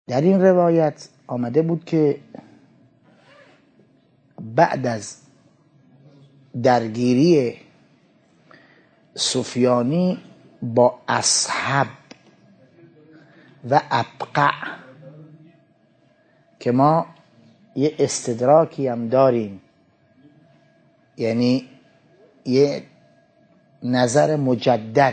در این روایت آمده بود که بعد از درگیری سفیانی با اصحاب و ابقع، که ما یه استدراکی هم داریم، یعنی یه نظر مجدد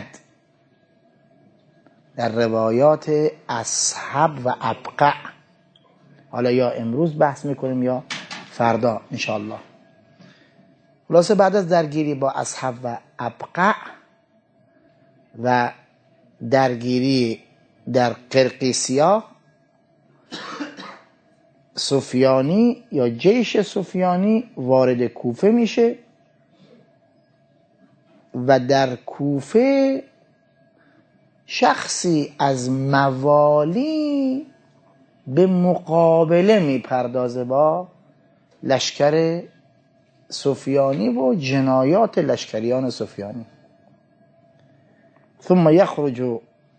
در روایات اصحاب و ابقع، حالا یا امروز بحث میکنیم یا فردا انشاءالله. خلاصه بعد از درگیری با اصحاب و ابقع و درگیری در قرقیسیا، سفیانی یا جیش سفیانی وارد کوفه میشه و در کوفه شخصی از موالی به مقابله میپردازه با لشکر سفیانی و جنایات لشکریان سفیانی. ثم يخرج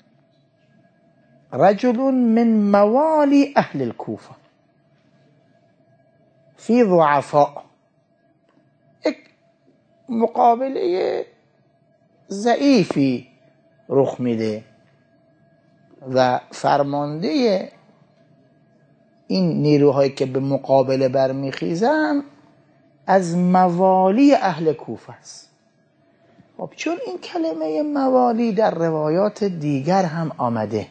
رجل من موالی اهل الكوفه فی ضعفاء، یک مقابله ضعیفی رخ میده و فرمانده این نیروهایی که به مقابله برمیخیزن از موالی اهل کوفه است. خب چون این کلمه موالی در روایات دیگر هم آمده،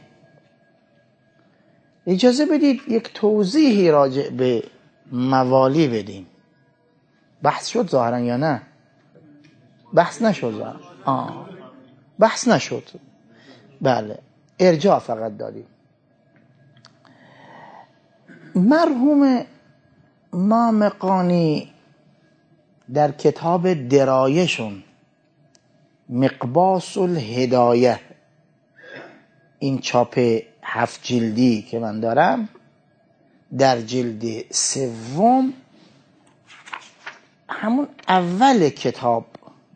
اجازه بدید یک توضیحی راجع به موالی بدیم. بحث شد ظاهرا یا نه؟ بحث نشد ظاهرا. بحث نشد. بله، ارجاع فقط دادیم. مرحوم مامقانی در کتاب درایشون مقباس الهدایه، این چاپ 7 جلدی که من دارم، در جلد 3 همون اول کتاب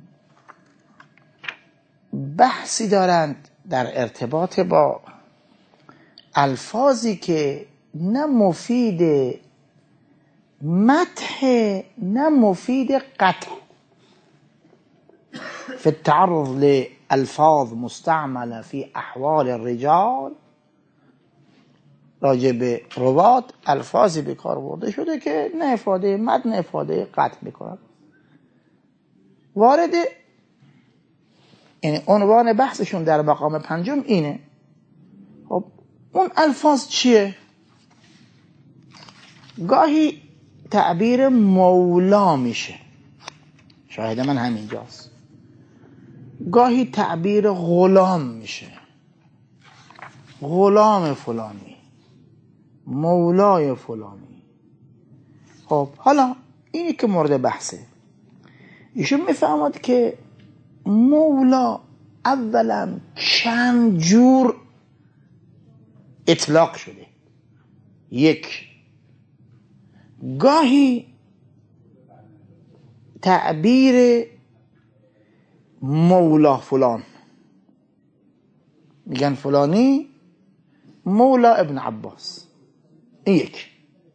بحثی دارند در ارتباط با الفاظی که نه مفید مدح نه مفید قطع، في التعرض لألفاظ مستعمله في احوال الرجال، راجع به روات الفاظی به کار برده شده که نه افاده مدح نه افاده قطع میکنن. وارد یعنی عنوان بحثشون در مقام 5 اینه. خب اون الفاظ چیه؟ گاهی تعبیر مولا میشه، شاهد من همینجاست. گاهی تعبیر غلام میشه، غلام فلانی، مولای فلانی. خب حالا اینی که مورد بحثه، ایشون میفهمد که مولا اولا چند جور اطلاق شده. یک، گاهی تعبیر مولا فلان، میگن فلانی مولا ابن عباس، این یک.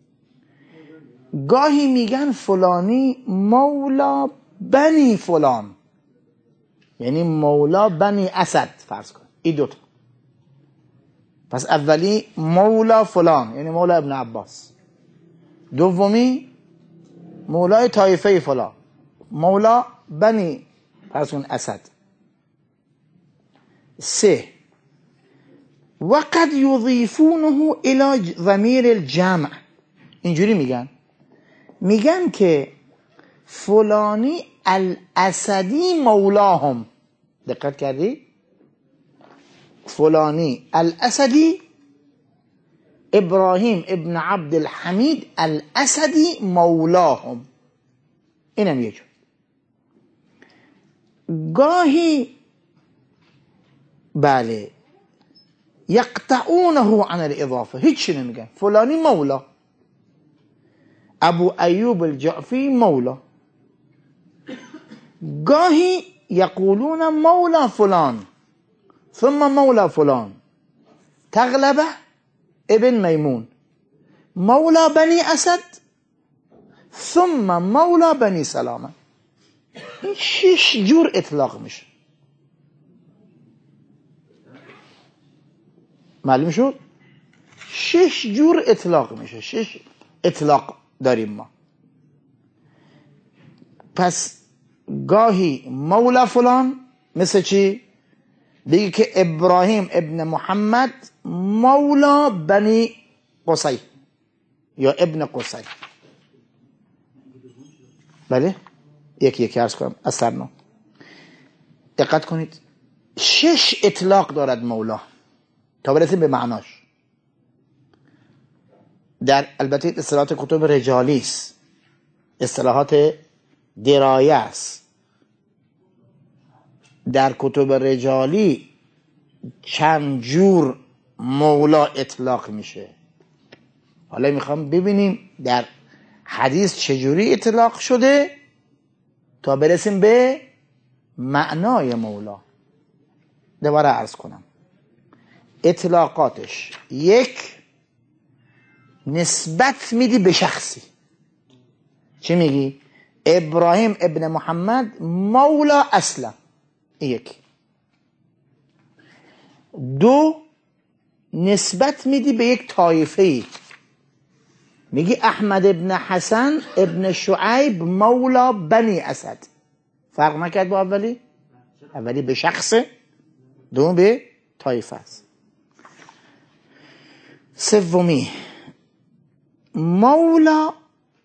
گاهی میگن فلانی مولا بنی فلان، یعنی مولا بنی اسد فرض کن، این دوتا. پس اولی مولا فلان یعنی مولا ابن عباس، دومی مولای طایفه فلان مولا بنی فرض کن اسد. 3 وقد یضیفونه الى ضمیر الجمع، اینجوری میگن که فلانی الاسدی مولاهم. دقت کردی؟ فلانی الاسدی ابراهیم ابن عبد الحمید الاسدی مولاهم، اینم یه جور. گاهی بله یقطعونه عن الاضافه، هیچی نمیگن، فلانی مولا، ابو ایوب الجعفی مولا. گاهی یقولون مولا فلان ثم مولا فلان، تغلبه ابن میمون مولا بنی اسد ثم مولا بنی سلامه. این 6 جور اطلاق میشه. معلوم شد؟ 6 جور اطلاق میشه. 6 اطلاق داریم ما. پس گاهی مولا فلان، مثل چی؟ بگی که ابراهیم ابن محمد مولا بنی قصی یا ابن قصی. بله؟ یکی عرض کنم از سرنو. دقت کنید 6 اطلاق دارد مولا تا برسیم به معناش. در البته اصطلاحات کتب رجالی است، اصطلاحات درایه است. در کتب رجالی چند جور مولا اطلاق میشه. حالا میخوام ببینیم در حدیث چجوری اطلاق شده تا برسیم به معنای مولا. دوباره عرض کنم اطلاقاتش: 1 نسبت میدی به شخصی. چی میگی؟ ابراهیم ابن محمد مولا اسلم. 1. 2 نسبت میدی به یک طایفه. میگی احمد ابن حسن ابن شعیب مولا بنی اسد. فرق نکرد با اولی؟ اولی به شخصه، دوم به طایفه است. 3 مولا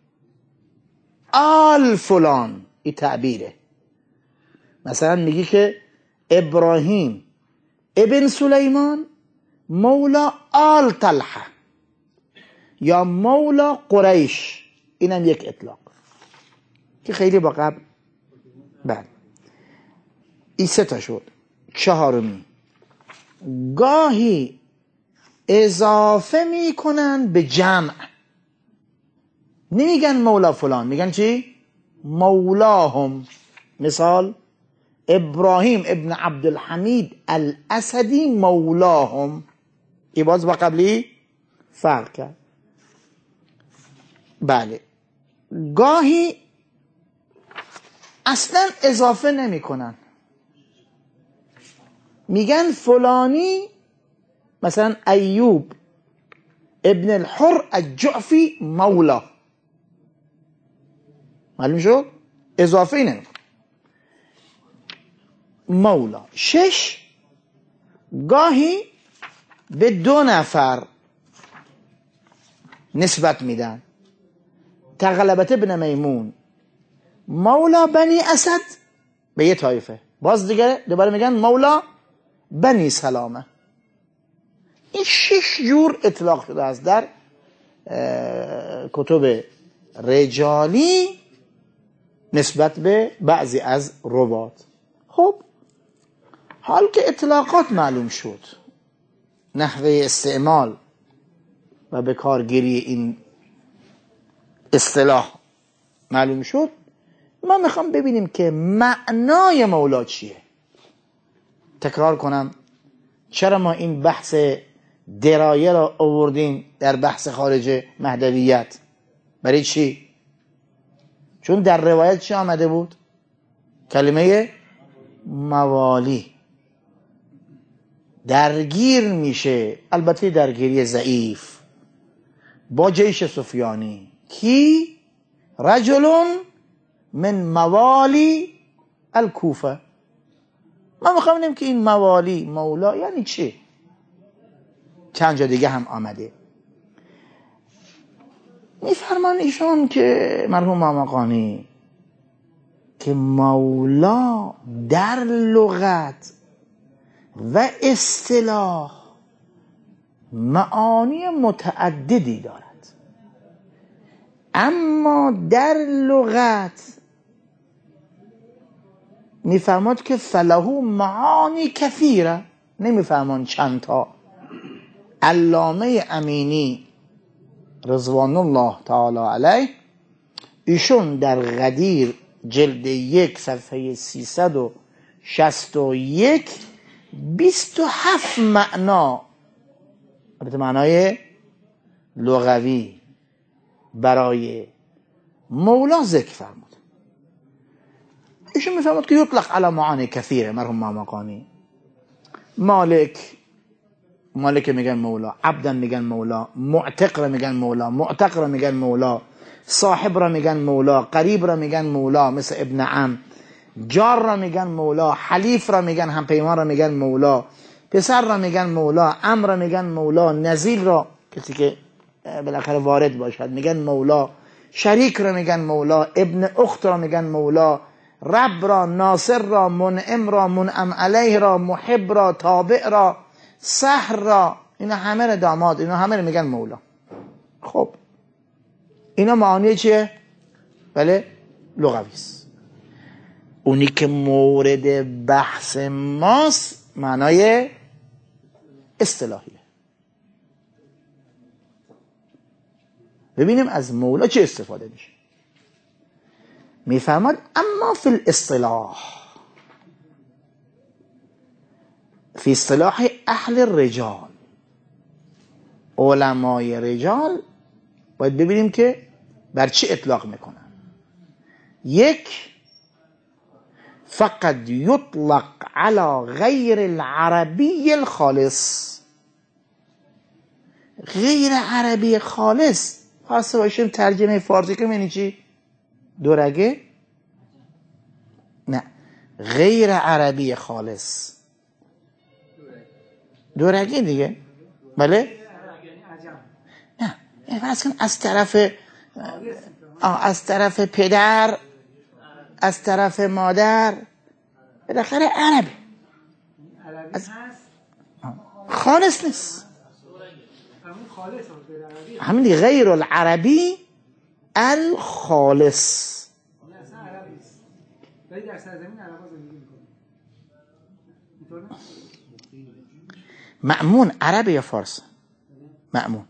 آل فلان. این تعبیره. مثلا میگی که ابراهیم ابن سلیمان مولا آل طلحه یا مولا قریش. اینم یک اطلاق که خیلی با قبل. بله این 3 تا شد. 4 گاهی اضافه میکنن به جمع، نمیگن مولا فلان، میگن چی؟ مولاهم. مثال ابراهیم ابن عبدالحمید الاسدی مولاهم. این باز با قبلی فرق کرد. بله گاهی اصلا اضافه نمی کنن، میگن فلانی، مثلا ایوب ابن الحر الجعفی مولا. معلوم شد؟ اضافه ای نمی کن. مولا. 6 گاهی به 2 نفر نسبت میدن. تغلبت ابن میمون مولا بنی اسد به یه طایفه، باز دیگه دوباره میگن مولا بنی سلامه. این 6 جور اطلاق شده است در کتب رجالی نسبت به بعضی از روات. خب حال که اطلاقات معلوم شد، نحوه استعمال و به کارگیری این اصطلاح معلوم شد، ما میخوام ببینیم که معنای مولا چیه. تکرار کنم چرا ما این بحث درایه را آوردیم در بحث خارج مهدویت؟ برای چی؟ چون در روایت چی آمده بود؟ کلمه موالی. درگیر میشه، البته درگیری ضعیف، با جیش سفیانی. کی؟ رجلون من موالی الکوفه. ما میخوام ببینیم که این موالی مولا یعنی چی. چند جا دیگه هم آمده. میفرمان ایشان که مرحوم ماماقانی که مولا در لغت و اصطلاح معانی متعددی دارد، اما در لغت میفرماد که فله معانی کثیره، نمیفرمان چند تا. علامه امینی رضوان الله تعالی علیه ایشون در غدیر جلد 1 صفحه 361 27 معنا، البته معنای لغوی برای مولا ذکر فرمود. ایشون میفهمد که یطلق علی معانی کثیره. مرحوم ماماقانی مالک میگن مولا، عبدن میگن مولا، معتق را میگن مولا، معتق را میگن مولا، صاحب را میگن مولا، قریب را میگن مولا مثل ابن عم، جار را میگن مولا، حلیف را میگن، هم پیمان را میگن مولا، پسر را میگن مولا، ام را میگن مولا، نزیل را کسی که بالاخره وارد باشد میگن مولا، شریک را میگن مولا، ابن اخت را میگن مولا، رب را، ناصر را، منعم را، منعم علیه را، محب را، تابع را، سحر را، اینا همه را داماد، اینا همه را میگن مولا. خب اینا معانی چیه؟ بله لغوی است. اونی که مورد بحث ماست معنای اصطلاحیه. ببینیم از مولا چه استفاده میشه. میفرماد اما فی الاصطلاح، فی اصطلاح اهل الرجال، علمای رجال، باید ببینیم که بر چه اطلاق میکنن. یک، فقط یطلق علی غیر العربی الخالص. غیر عربی خالص خواسته باشیم ترجمه فارسی که یعنی چی؟ دورگه؟ نه، غیر عربی خالص دورگه دیگه. بله؟ نه، فرض کن از طرف پدر، از طرف مادر، بالاخره عربی خالص نیست. همین دیگه، غیر العربی الخالص. مأمون عربی یا فارس؟ مأمون.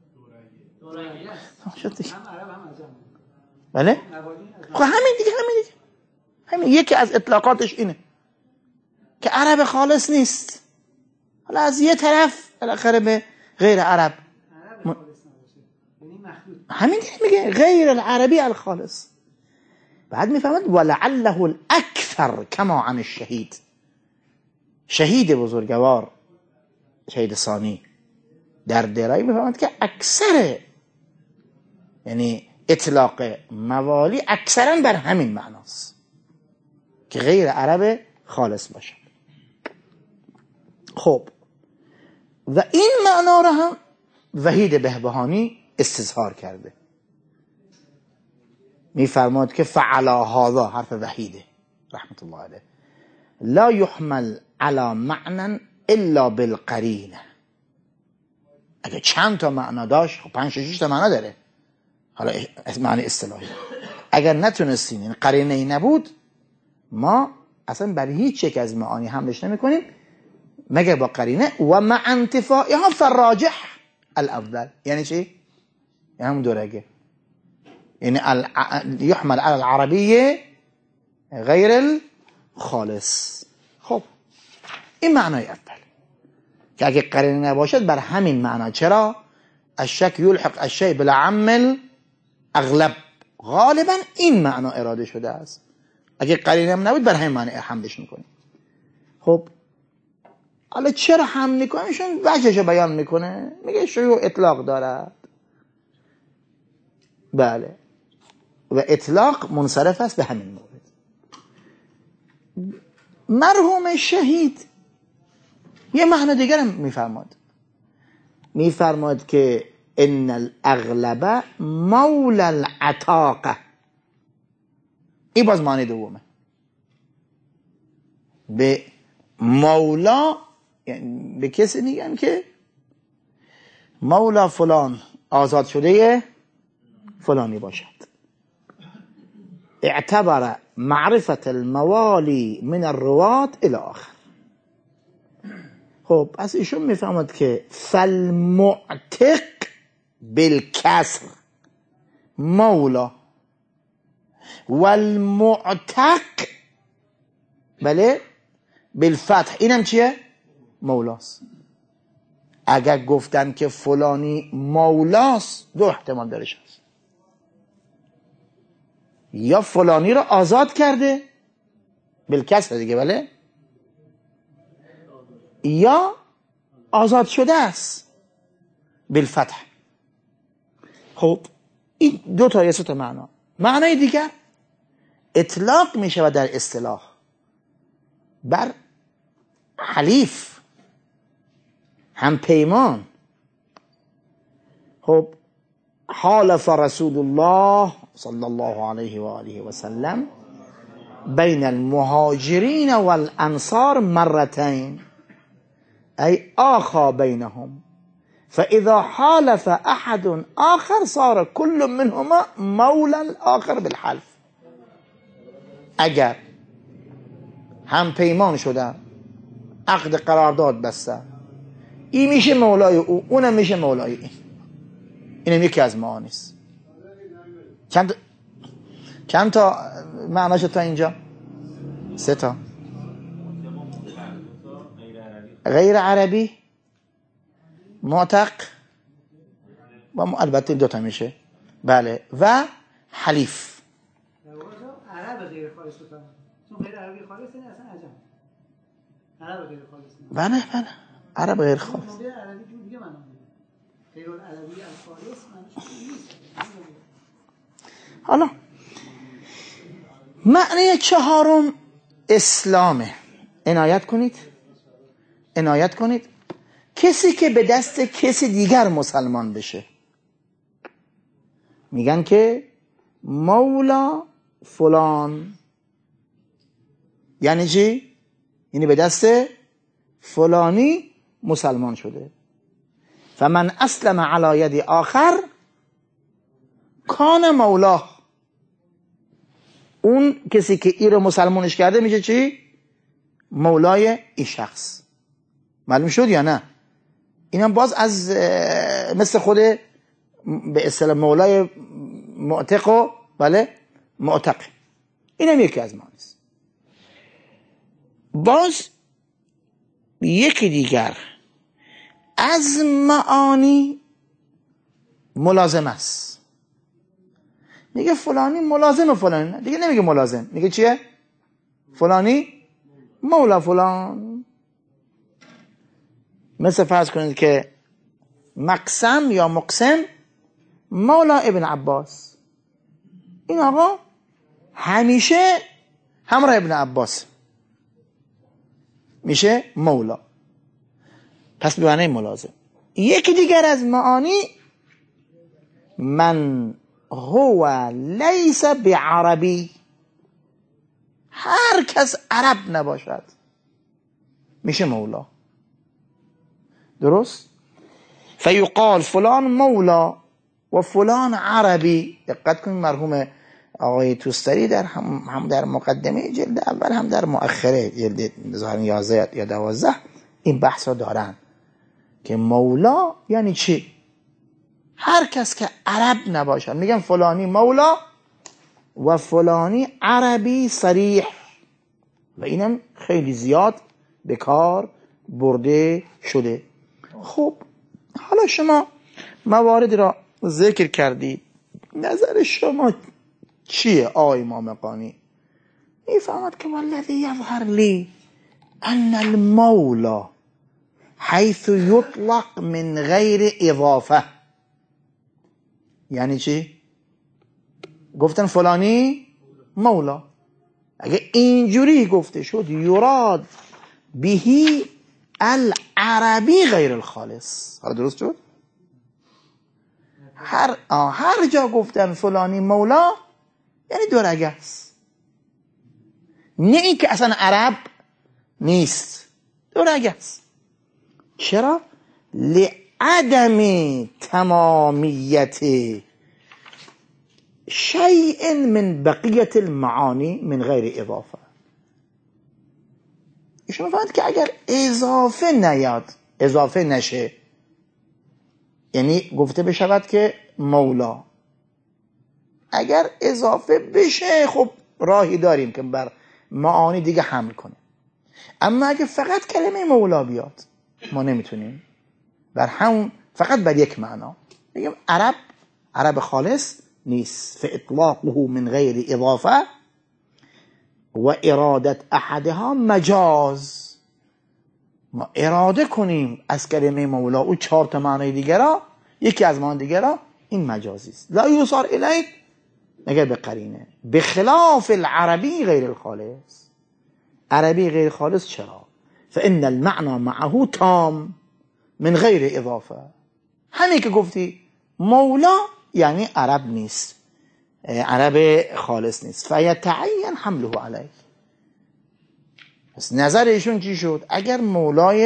بله؟ خب همین دیگه، همین یکی از اطلاقاتش اینه که عرب خالص نیست. حالا از یه طرف بالاخره به غیر عرب همین دیگه میگه غیر العربی الخالص. بعد میفهمد ولعله الاکثر کما عن الشهید. شهید بزرگوار، شهید ثانی در درایی میفهمد که اکثر، یعنی اطلاق موالی اکثرا بر همین معناست که غیر عرب خالص باشد. خب و این معنا را هم وحید بهبهانی استظهار کرده. میفرماد که فعلا هذا، حرف وحیده رحمت الله علیه، لا یحمل علی معنی الا بالقرینه. اگه چند تا معنا داشت، خب 5-6 تا معنا داره، حالا معنی اصطلاحی، اگر نتونستین این قرینه ای نبود، ما اصلا برای هیچ یک از معانی حملش نمی کنیم مگر با قرینه. و مع انتفاعها فالراجح الافضل. یعنی چی؟ یعنی همون دورگه، یعنی یحمل على العربیه غیر الخالص. خب این معنای اول که اگه قرینه نباشد بر همین معنا. چرا؟ الشک یلحق الشیء بالعم اغلب. غالبا این معنا اراده شده است. اگه قرینه هم نبود بر همین معنی حملش میکنیم. خب حالا چرا حمل میکنه؟ ایشون وجهش بیان میکنه، میگه شیوع اطلاق دارد. بله، و اطلاق منصرف است به همین مورد. مرحوم شهید یه معنی دیگر هم میفرماد که ان الاغلب مولا العتاقه. این باز معنی دومه. به مولا یعنی به کسی میگن که مولا فلان، آزاد شده فلانی باشد. اعتبر معرفت الموالی من الروات الى آخر. خب پس ایشون میفهمد که فالمعتق بالکسر مولا والمعتق بله بالفتح اینم چیه؟ مولاست. اگر گفتن که فلانی مولاست، دو احتمال درش هست: یا فلانی رو آزاد کرده بالکسر دیگه، بله، یا آزاد شده است بالفتح. خب این دو تا یا سه تا معنا. معنای دیگر اطلاق می شود در اصطلاح بر حلیف، هم پیمان. خب حالف رسول الله صلی الله علیه و آله و سلم بین المهاجرین والانصار مرتين ای آخا بینهم، فاذا حالف احد آخر صار كل منهما مولا الآخر بالحلف. اگر هم پیمان شدن، عقد قرارداد بستن، این میشه مولای او، اونم میشه مولای این. اینم یکی از معانی است. چند تا معناش تا اینجا؟ سه تا. غیر عربی، معتق، و البته دو تا میشه، بله، و حلیف. عرب غیر خالص بکنم، چون غیر عربی خالص این اصلا عجم. عرب غیر خالص. بله بله، عرب غیر خالص. عربی جور دیگه معنا میده. غیر العربی الخالص معنیش نیست. حالا معنی چهارم اسلامه. عنایت کنید. کسی که به دست کسی دیگر مسلمان بشه میگن که مولا فلان. یعنی چی؟ یعنی به دست فلانی مسلمان شده. فمن اسلم علی ید آخر کان مولاه. اون کسی که ای رو مسلمانش کرده میشه چی؟ مولای این شخص. معلوم شد یا نه؟ اینم باز از مثل خود به اصطلاح مولای معتق و بله معتق، اینم یکی از معنی است. باز یکی دیگر از معانی ملازم است. میگه فلانی ملازم فلانی، دیگه نمیگه ملازم، میگه چیه؟ فلانی مولا فلان. مثل فرض کنید که مقسم یا مقسم مولا ابن عباس، این آقا همیشه همراه ابن عباس، میشه مولا، پس به معنی ملازم. یکی دیگر از معانی من هو لیس بعربی، هر کس عرب نباشد میشه مولا. درست؟ فیقال فلان مولا و فلان عربی. دقت کنید مرحوم آقای توستری هم در مقدمه جلد اول هم در مؤخره جلد ظاهر 11 یا 12 این بحث رو دارن که مولا یعنی چی؟ هر کس که عرب نباشد میگن فلانی مولا و فلانی عربی صریح، و اینم خیلی زیاد به کار برده شده. خب حالا شما مواردی را ذکر کردید، نظر شما چیه آقای امام قانی؟ میفهمد که والذی یظهر لی ان المولا حیث یطلق من غیر اضافه. یعنی چی؟ گفتن فلانی مولا، اگه اینجوری گفته شد یراد بهی العربی غیر الخالص. حالا درست شد؟ هر جا گفتن فلانی مولا یعنی دورگس، نه این که اصلا عرب نیست، دورگس. چرا؟ لعدم تمامیت شیء من بقیت المعانی من غیر اضافه. شما فهمید که اگر اضافه نیاد، اضافه نشه، یعنی گفته بشود که مولا، اگر اضافه بشه خب راهی داریم که بر معانی دیگه حمل کنه. اما اگه فقط کلمه مولا بیاد ما نمیتونیم. بر همون فقط بر یک معنا بگیم عرب خالص نیست. فاطلاقه من غیر اضافه و ارادت احدها مجاز. ما اراده کنیم از کلمه مولا او 4 تا معنی دیگه را، یکی از معنی دیگه را، این مجازی است. لا یوصار الیه مگر به قرینه. بخلاف العربی غیر الخالص. عربی غیر خالص چرا؟ فان المعنى معه تام من غیر اضافه. همین که گفتی مولا یعنی عرب نیست، عرب خالص نیست. فیتعین حمله علیه. پس نظر ایشون چی شد؟ اگر مولای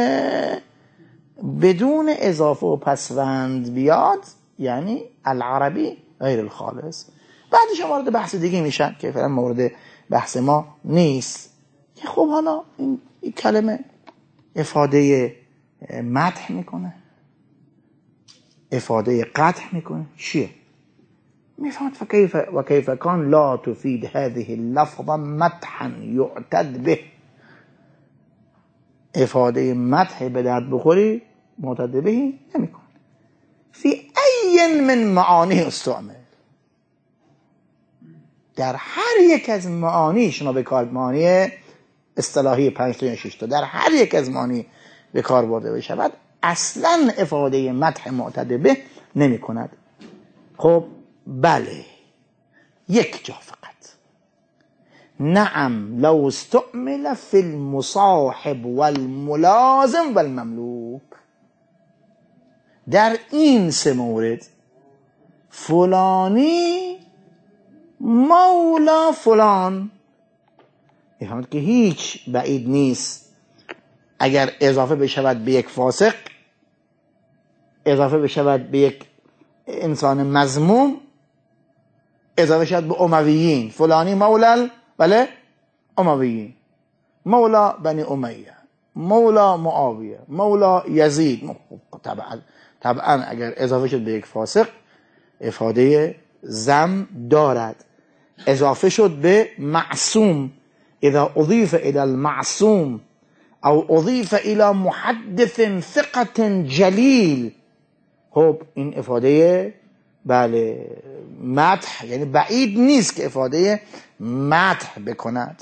بدون اضافه و پسوند بیاد یعنی العربی غیر الخالص. بعدش وارد بحث دیگه میشن که فعلا مورد بحث ما نیست. که خب حالا این کلمه افاده مدح میکنه، افاده قدح میکنه، چیه؟ میفهمد وكيف كان لا تفيد هذه اللفظة مدحا يعتد به. افاده مدح به درد بخوری معتد بهی نمیکن. فی ای من معانی استعمل. در هر یک از معانی شما به کار، معانی اصطلاحی 5 تا یا 6 تا، در هر یک از معانی به کار برده بشود اصلا افاده مدح معتد به نمی کند. خب بله، یک جا فقط. نعم لو استعمل فی المصاحب والملازم والمملوک. در این 3 مورد فلانی مولا فلان، میفهمید که هیچ بعید نیست اگر اضافه بشود به یک فاسق، اضافه بشود به یک انسان مذموم، اضافه شد به امویین. فلانی مولا بله امویین، مولا بنی امیه، مولا معاویه، مولا یزید. طبعا اگر اضافه شد به یک فاسق افاده ذم دارد. اضافه شد به معصوم، اذا اضیف الى المعصوم او اضیف الى محدث ثقة جلیل، خب این افاده بله مدح، یعنی بعید نیست که افاده مدح بکند.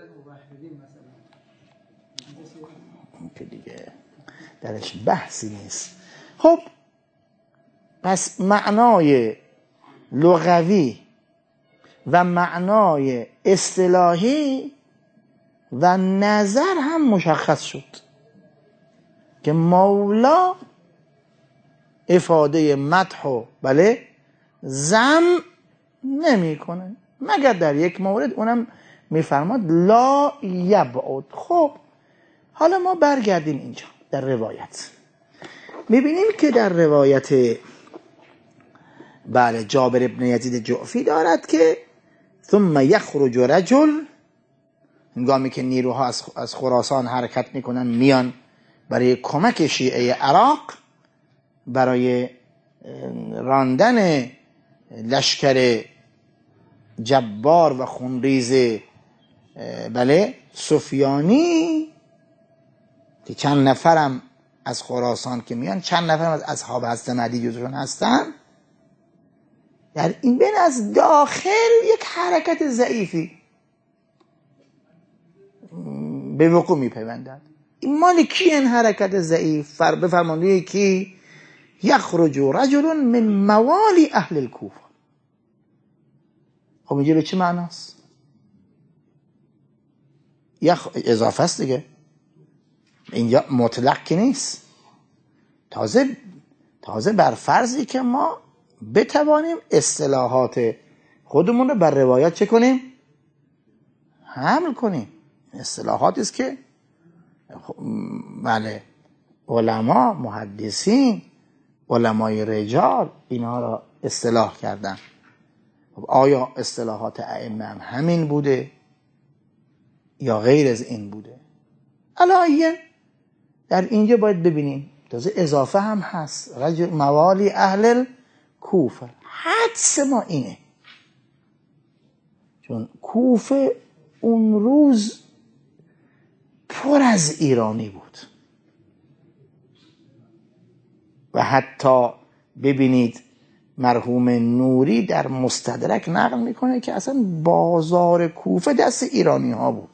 که دیگه درش بحثی نیست. خب پس معنای لغوی و معنای اصطلاحی و نظر هم مشخص شد که مولا افاده مدح و بله ذم نمی کنه مگر در یک مورد، اونم میفرماد لا یبعد. خب حالا ما برگردیم اینجا در روایت، میبینیم که در روایت بله جابر ابن یزید جعفی دارد که ثم یخرج رجل، هنگامی که نیروها از خراسان حرکت میکنن میان برای کمک شیعه عراق، برای راندن لشکر جبار و خونریز بله سفیانی، که چند نفرم از خراسان که میان، چند نفرم از اصحاب حضرت مهدی جزشون هستن، در این بین از داخل یک حرکت ضعیفی به وقوع میپیوندد. این مال کی این حرکت ضعیف؟ بفرمانده کی؟ یخرج رجل من موالی اهل الکوفه. خب اینجا به چه معناست؟ اضافه است دیگه، اینجا مطلق که نیست. تازه بر فرضی که ما بتوانیم اصطلاحات خودمون رو بر روایت چه کنیم؟ حمل کنیم. اصطلاحاتی است که بله علما، محدثین، علمای رجال اینها را اصطلاح کردن. آیا اصطلاحات ائمه هم همین بوده یا غیر از این بوده؟ علایه در اینجا باید ببینیم تازه اضافه هم هست، رجل موالی اهل کوفه. حدس ما اینه چون کوفه اون روز پر از ایرانی بود، و حتی ببینید مرحوم نوری در مستدرک نقل میکنه که اصلا بازار کوفه دست ایرانی ها بود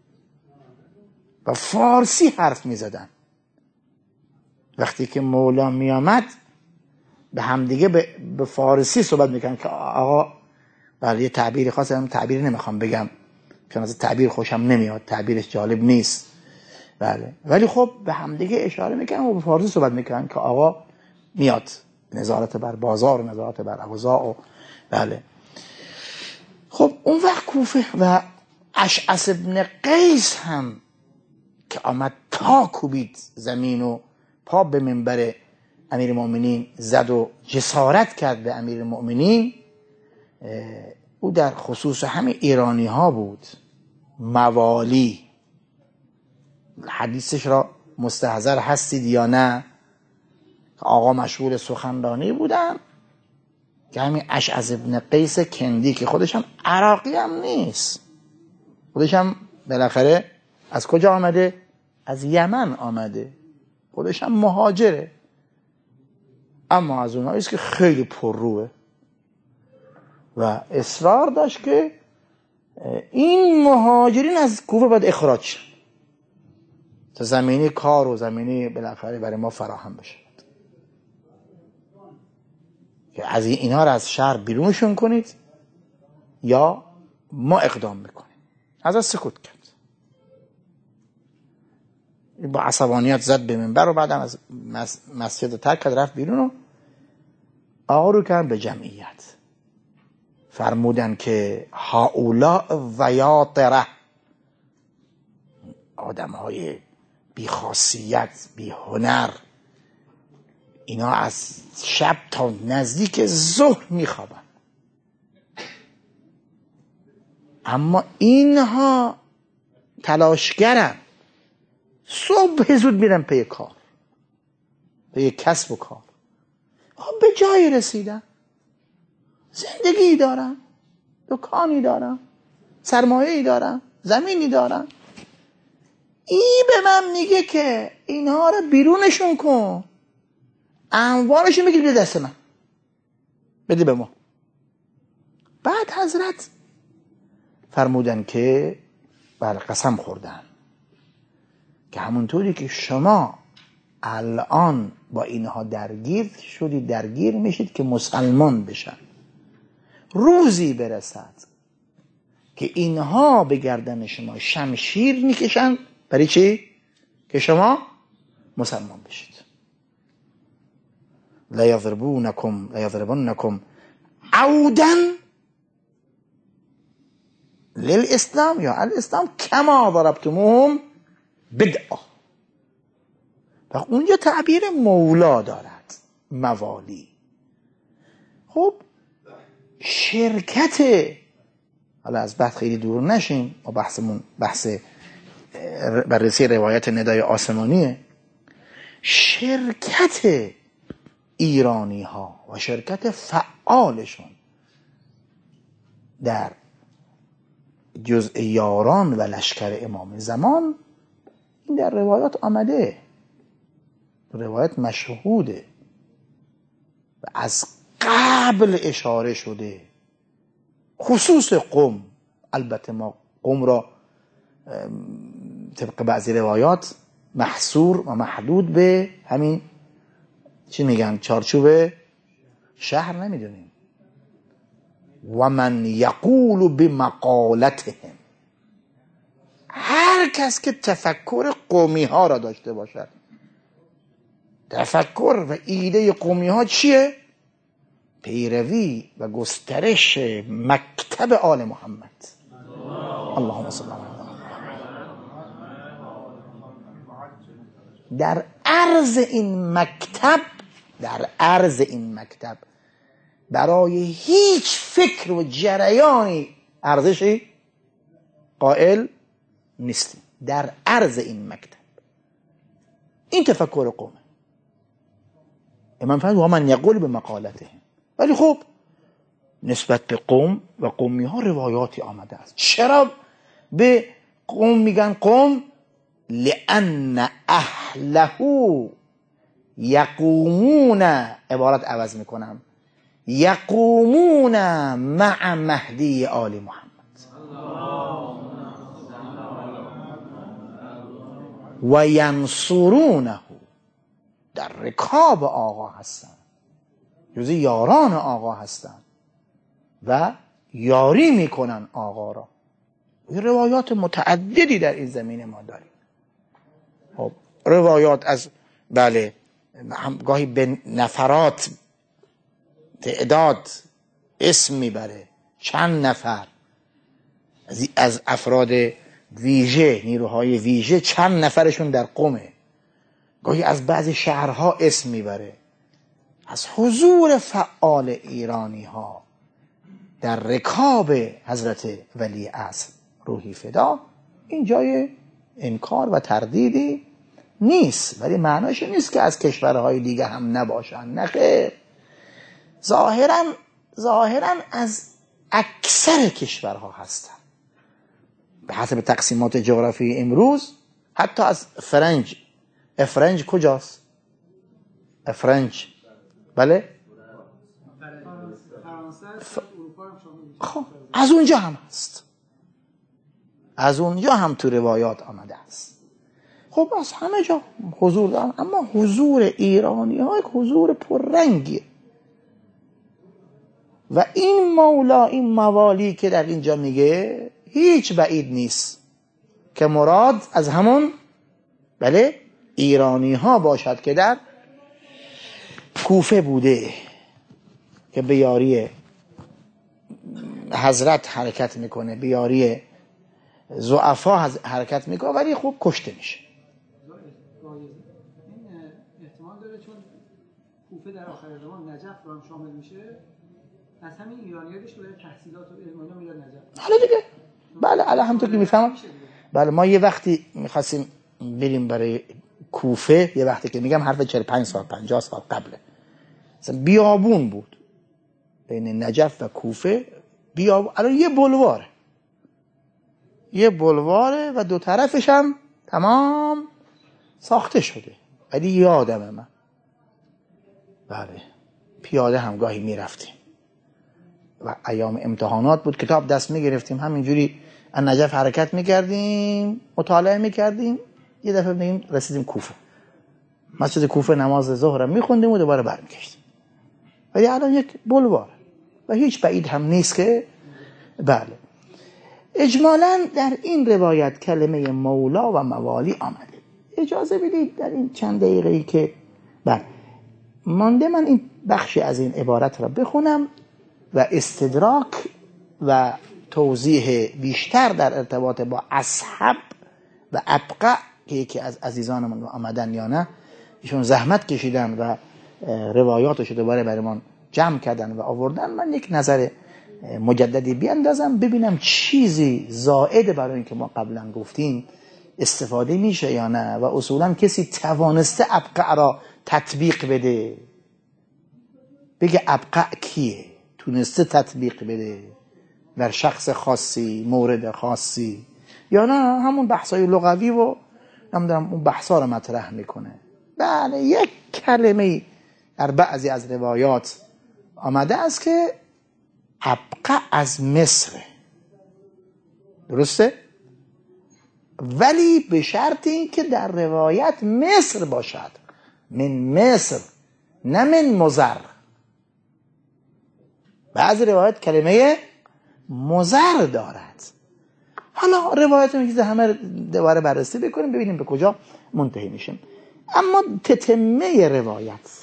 و فارسی حرف میزدن. وقتی که مولا میامد به همدیگه به فارسی صحبت میکنن که آقا برای تعبیر خاص، هم تعبیر نمیخوام بگم چون از تعبیر خوشم نمیاد، تعبیرش جالب نیست، بله، ولی خب به همدیگه اشاره میکنن و به فارسی صحبت میکنن که آقا میاد نظارت بر بازار و نظارت بر اوضاع و بله. خب اون وقت کوفه و اشعث ابن قیس هم که آمد پا کوبید زمین و پا به منبر امیر المؤمنین زد و جسارت کرد به امیر المؤمنین، او در خصوص همه ایرانی ها بود، موالی. حدیثش را مستحضر هستید یا نه؟ آقا مشغول سخنرانی بودن که همین اشعث ابن قیس کندی که خودش هم عراقی هم نیست، خودش هم بالاخره از کجا آمده؟ از یمن آمده، خودش هم مهاجره، اما از اونهاییست که خیلی پرروه و اصرار داشت که این مهاجرین از کوفه باید اخراج شن تا زمینه کار و زمینه بالاخره برای ما فراهم بشه، که از اینها را از شهر بیرونشون کنید یا ما اقدام میکنیم. از سکوت کرد، با عصبانیت زد به منبر و بعدم از مسجد ترک کرد، رفت بیرون و آقا رو کرد به جمعیت. فرمودن که هؤلاء ویاطره، آدم های بی خاصیت، بی هنر، اینا از شب تا نزدیک ظهر میخوابن، اما اینها تلاشگرن، صبح زود میرن پی کار، پی کسب و کار. خب به جایی رسیدن، زندگی دارن، دکانی دارن، سرمایه‌ای دارن، زمینی دارن. این به من میگه که اینها رو بیرونشون کن، اموالشون بگیر به دست من، بده به ما. بعد حضرت فرمودن که بله، قسم خوردن که همونطوری که شما الان با اینها درگیر میشید که مسلمان بشن، روزی برسد که اینها به گردن شما شمشیر میکشن. برای چی؟ که شما مسلمان بشید. لیضربنکم عودا للاسلام یا الاسلام کما ضربتموهم بدعا. و اونجا تعبیر مولا دارد، موالی. خب شرکت، حالا از بحث خیلی دور نشیم، و بحثمون بحث بررسی روایت ندای آسمانیه. شرکت ایرانی ها و شرکت فعالشون در جزء یاران و لشکر امام زمان، این در روایات آمده، روایت مشهوده و از قبل اشاره شده، خصوص قم. البته ما قم را طبق بعضی روایات محصور و محدود به همین چی میگن چارچوب شهر نمیدونیم. و من یقول بمقالتهم، هر کس که تفکر قومی ها را داشته باشد. تفکر و ایده قومی ها چیه؟ پیروی و گسترش مکتب آل محمد. اللهم صل علی محمد. در عرض این مکتب برای هیچ فکر و جریانی ارزشی قائل نیستیم. در عرض این مکتب این تفکر قومه. امام فرمود و من یقول به مقالته. ولی خب نسبت به قوم و قومی ها روایاتی آمده است. چرا به قوم میگن قوم؟ لأن اهله یقومون، عبارت عوض میکنم، یقومون مع مهدی آل محمد و ینصرونه، در رکاب آقا هستن، جزو یاران آقا هستن و یاری میکنن آقا را. روایات متعددی در این زمینه ما داریم. خب روایات از بله گاهی به نفرات تعداد اسم میبره، چند نفر از افراد ویژه، نیروهای ویژه، چند نفرشون در قمه. گاهی از بعضی شهرها اسم میبره، از حضور فعال ایرانی ها در رکاب حضرت ولی عصر روحی فدا. این جای انکار و تردیدی نیست، ولی معناش نیست که از کشورهای دیگه هم نباشن، نه خیر. ظاهرا از اکثر کشورها هستن به حسب تقسیمات جغرافی امروز. حتی از افرنج کجاست؟ افرنج بله خب از اونجا هم هست، از اونجا هم تو روایات آمده است. خب از همه جا حضور دارن، اما حضور ایرانی ها یک حضور پررنگیه و این مولا، این موالی که در اینجا میگه هیچ بعید نیست که مراد از همون بله ایرانی ها باشد که در کوفه بوده، که به یاری حضرت حرکت میکنه، به یاری ضعفا حرکت میکنه، ولی خوب کشته میشه. احتمال داره چون کوفه در آخر زمان نجف رو هم شامل میشه، از همین ایرانی‌هاش برای تحصیلات و علم اینا میاد نجف. حالا دیگه بله الان همونطور که میفهمم، بله ما یه وقتی میخواستیم بریم برای کوفه، یه وقتی که میگم حرف 45 سال 50 سال قبله، مثلا بیابون بود بین نجف و کوفه، بیابون. الان یه بلواره و دو طرفش هم تمام ساخته شده. ولی یادمه من بله پیاده هم گاهی میرفتیم و ایام امتحانات بود، کتاب دست میگرفتیم همینجوری از نجف حرکت میکردیم، مطالعه میکردیم. یه دفعه میگیم رسیدیم کوفه، مسجد کوفه نماز ظهر میخوندیم و دوباره برمیگشتیم. ولی الان یک بلوار و هیچ بعید هم نیست که بله. اجمالاً در این روایت کلمه مولا و موالی آمده. اجازه بدید در این چند دقیقه‌ای که بله مانده من این بخشی از این عبارت را بخونم و استدراک و توضیح بیشتر در ارتباط با اصحاب و ابقع که یکی از عزیزانمون آمدن یا نه، ایشون زحمت کشیدن و روایاتش دوباره برایمان جمع کردن و آوردن، من یک نظر مجددی بیاندازم ببینم چیزی زائد برای این که ما قبلا گفتیم استفاده میشه یا نه، و اصولا کسی توانسته ابقع را تطبیق بده، بگه ابقع کیه، تونسته تطبیق بده در شخص خاصی، مورد خاصی، یا نه همون بحثای لغوی و نمیدونم اون بحثا رو مطرح میکنه. بله یک کلمه در بعضی از روایات آمده است که ابقع از مصر، درسته؟ ولی به شرط این که در روایت مصر باشد، من مصر نه من مزر. بعضی روایت کلمه مزر دارد. حالا روایت میگه همه دوباره بررسی بکنیم ببینیم به کجا منتهی میشیم. اما تتمه روایت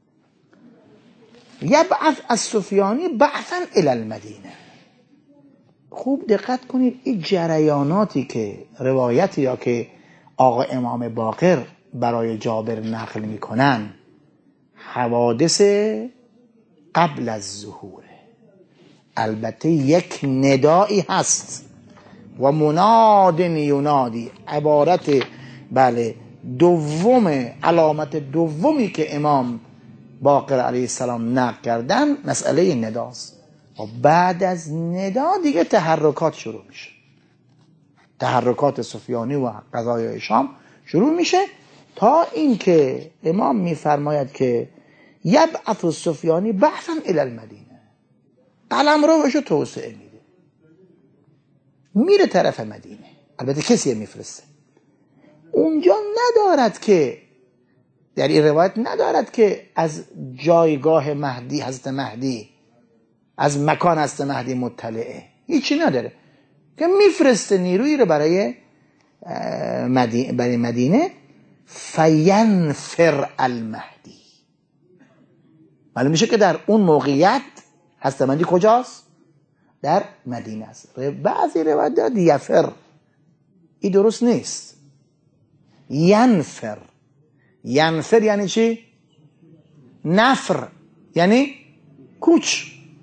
یبعث از سفیانی بعثا الی المدینه. خوب دقت کنید این جریاناتی که روایتی یا که آقا امام باقر برای جابر نقل میکنن حوادث قبل از ظهوره. البته یک ندایی هست و مناد ینادی، عبارت بله دوم، علامت دومی که امام باقر علیه السلام نقل کردن مسئله نداست. و بعد از ندا دیگه تحرکات شروع میشه، تحرکات سفیانی و قضایای شام شروع میشه تا اینکه امام میفرماید که یبعث السفیانی بحثا الی المدینه، قلمروشو توسعه میده، میره طرف مدینه. البته کسی میفرسته اونجا، ندارد که در این روایت ندارد که از جایگاه مهدی، حضرت مهدی از مکان حضرت مهدی مطلعه، هیچی نداره، که میفرسته نیرویی رو برای مدینه. فینفر المهدی، معلوم میشه که در اون موقعیت حضرت مهدی کجاست؟ در مدینه است. بعضی روایت دارد یفر، این درست نیست. ینفر، ینفر یعنی چی؟ نفر یعنی کوچ.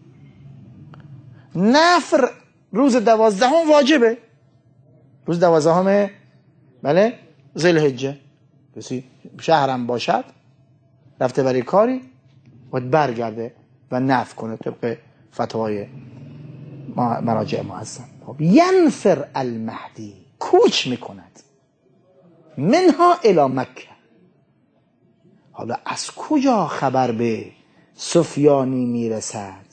نفر روز 12 واجبه، روز 12 بله ذوالحجه، کسی شهرم باشد رفته برای کاری باید برگرده و نفر کنه طبق فتوای مراجع معظم. خب ینفر المهدی، کوچ میکند، منها الی مکه. حالا از کجا خبر به سفیانی میرسد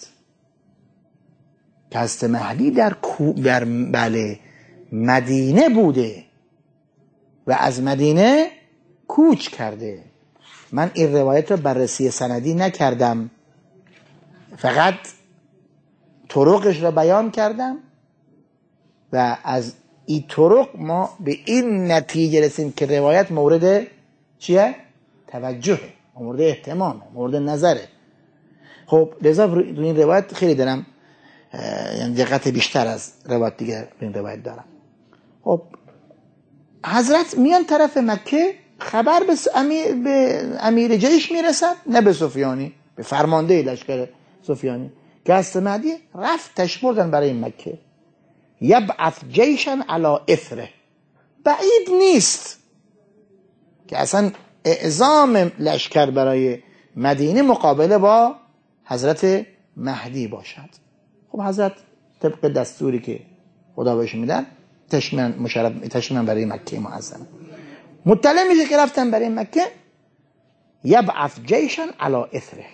که حضرت مهدی در بله مدینه بوده و از مدینه کوچ کرده؟ من این روایت رو بررسی سندی نکردم، فقط طرقش را بیان کردم و از این طرق ما به این نتیجه رسیم که روایت مورد چیه؟ توجهه، مورد اهتمامه، مورد نظره. خب لذا روی این روایت خیلی دارم، یعنی دقت بیشتر از روایت دیگر روی این روایت دارم. خب حضرت میان طرف مکه، خبر به امیر جیش میرسد، نه به سفیانی، به فرمانده لشکر سفیانی، که حضرت مهدی رفتش بردن برای مکه. یبعث جیشا علی اثره، بعید نیست که اصلا اعزام لشکر برای مدینه مقابله با حضرت مهدی باشد. خب حضرت طبق دستوری که خدا بهش میدن تشمیعاً برای مکه معظمه مطلع میشه که رفتن برای مکه. یبعث جیشا علی اثره،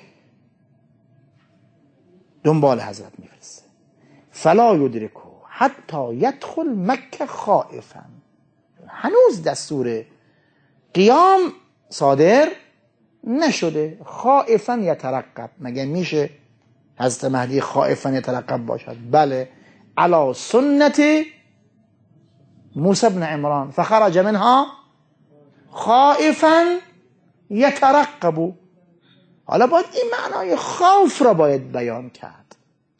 دنبال حضرت میفرسته. فلا یدرکو حتی یدخل مکه خائفا، هنوز دستور قیام صادر نشده. خائفا یترقب، مگه میشه حضرت مهدی خائفا یترقب باشد؟ بله، علی سنت موسی بن عمران فخرج منها خائفا یترقب. حالا باید این معنای خوف را باید بیان کرد.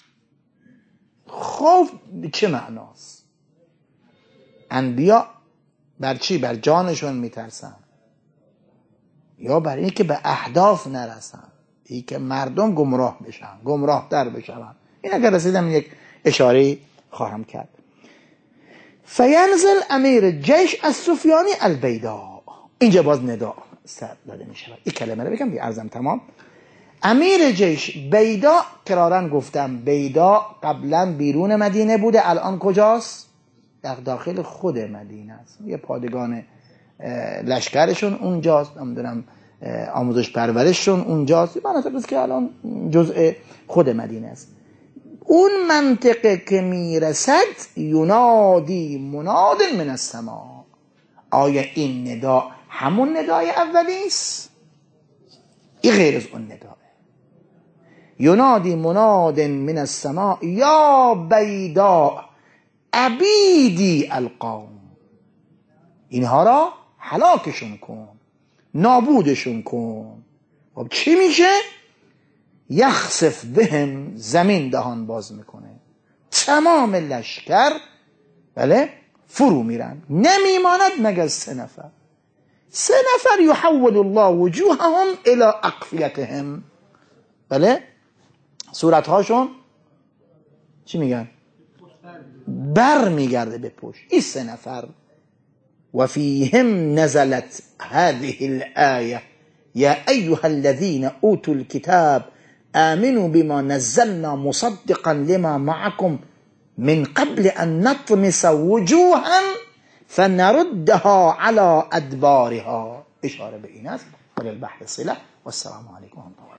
خوف چه معناست؟ انبیا بر چی؟ بر جانشون میترسن یا برای اینکه به اهداف نرسن، این که مردم گمراه بشن، گمراه در بشن؟ این اگر رسیدم یک اشاره خواهم کرد. فینزل امیر جیش از سفیانی البیدا، اینجا باز ندا سر داده می شود. این کلمه رو بگم عرضم تمام. امیر جیش بیدا، قرارن گفتم بیدا قبلا بیرون مدینه بوده، الان کجاست؟ در داخل خود مدینه است. یه پادگان لشکرشون اونجاست، نمیدونم آموزش پرورششون اونجاست، مناطقی که الان جزء خود مدینه است. اون منطقه که میرسد ینادی مناد من السما، آیا این ندا همون ندای اولی است؟ این غیر از اون نداه. ینادی مناد من السما یا بیدا عبیدی القوم، اینها را هلاکشون کن، نابودشون کن. خب چی میشه؟ یخسف بهم، زمین دهان باز میکنه، تمام لشکر بله فرو میرن، نمیماند مگر 3 نفر. 3 نفر یحول الله وجوههم الى اقفیتهم، بله صورتهاشون چی میگن؟ بر میگرده به پشت. این 3 نفر. و فیهم نزلت هذه الآیه یا ایها الذین اوتوا الكتاب آمنوا بما نزلنا مصدقا لما معكم من قبل ان نطمس وجوها فنردها على ادبارها اشاره به این است. وللبحر صله و السلام علیکم و رحمت الله.